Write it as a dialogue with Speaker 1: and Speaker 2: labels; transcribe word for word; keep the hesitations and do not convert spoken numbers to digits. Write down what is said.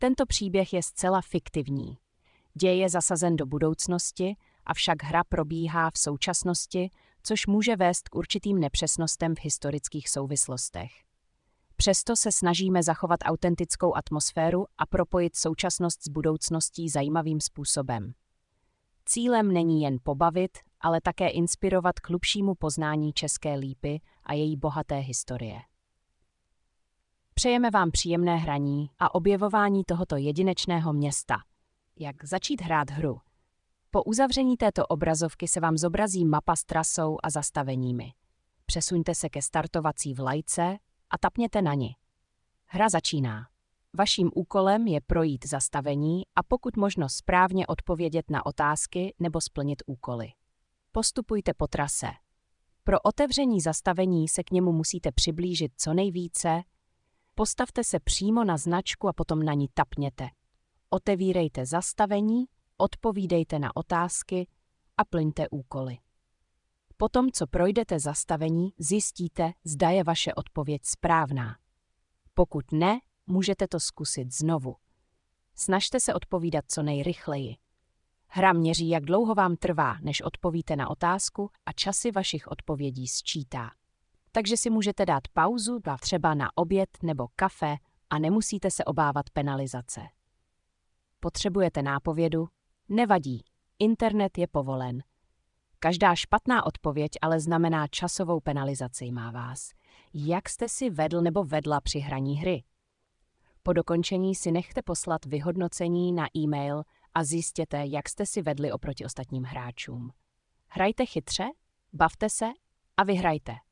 Speaker 1: Tento příběh je zcela fiktivní. Děj je zasazen do budoucnosti, avšak hra probíhá v současnosti, což může vést k určitým nepřesnostem v historických souvislostech. Přesto se snažíme zachovat autentickou atmosféru a propojit současnost s budoucností zajímavým způsobem. Cílem není jen pobavit, ale také inspirovat k hlubšímu poznání České Lípy a její bohaté historie. Přejeme vám příjemné hraní a objevování tohoto jedinečného města. Jak začít hrát hru? Po uzavření této obrazovky se vám zobrazí mapa s trasou a zastaveními. Přesuňte se ke startovací vlajce a tapněte na ni. Hra začíná. Vaším úkolem je projít zastavení a pokud možno správně odpovědět na otázky nebo splnit úkoly. Postupujte po trase. Pro otevření zastavení se k němu musíte přiblížit co nejvíce. Postavte se přímo na značku a potom na ní tapněte. Otevírejte zastavení, odpovídejte na otázky a plňte úkoly. Potom, co projdete zastavení, zjistíte, zda je vaše odpověď správná. Pokud ne, můžete to zkusit znovu. Snažte se odpovídat co nejrychleji. Hra měří, jak dlouho vám trvá, než odpovíte na otázku a časy vašich odpovědí sčítá. Takže si můžete dát pauzu, třeba na oběd nebo kafe a nemusíte se obávat penalizace. Potřebujete nápovědu? Nevadí, internet je povolen. Každá špatná odpověď ale znamená časovou penalizaci, má vás. Jak jste si vedl nebo vedla při hraní hry? Po dokončení si nechte poslat vyhodnocení na e-mail a zjistěte, jak jste si vedli oproti ostatním hráčům. Hrajte chytře, bavte se a vyhrajte.